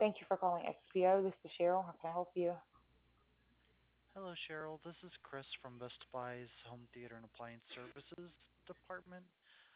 Thank you for calling XPO. This is Cheryl. How can I help you? Hello, Cheryl. This is Chris from Best Buy's Home Theater and Appliance Services department.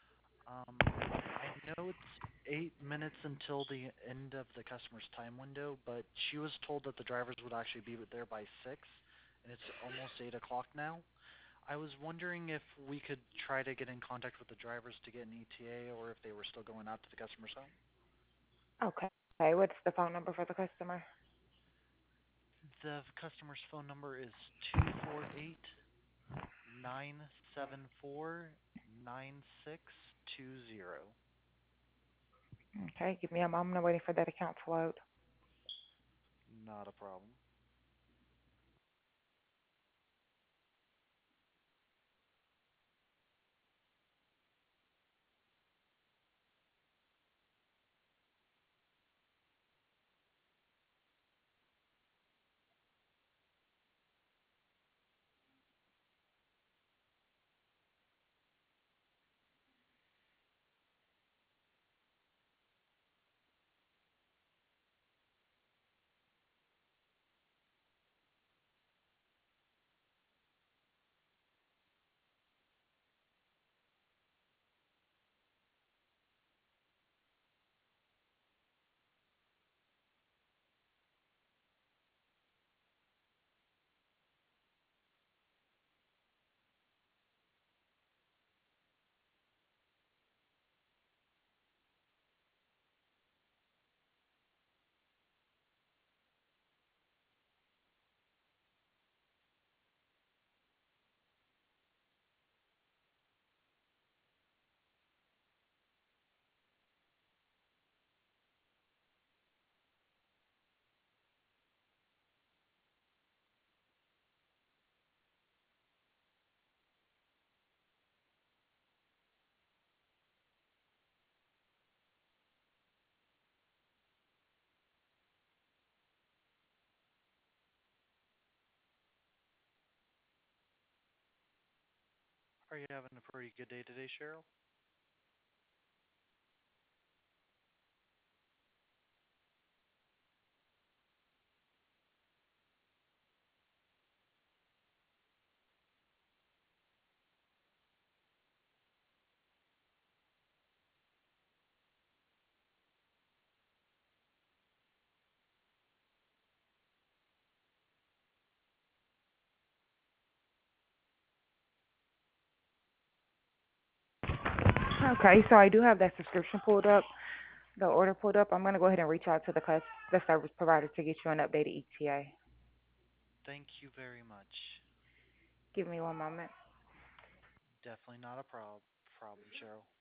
I know it's 8 minutes until the end of the customer's time window, but she was told that the drivers would actually be there by 6, and it's almost 8 o'clock now. I was wondering if we could try to get in contact with the drivers to get an ETA or if they were still going out to the customer's home. Okay, what's the phone number for the customer? The customer's phone number is 248-974-9620. Okay, give me a moment. I'm waiting for that account to load. Not a problem. Are you having a pretty good day today, Cheryl? Okay, so I do have that subscription pulled up, the order pulled up. I'm gonna go ahead and reach out to the service provider to get you an updated ETA. Thank you very much. Give me one moment. Definitely not a problem, Cheryl.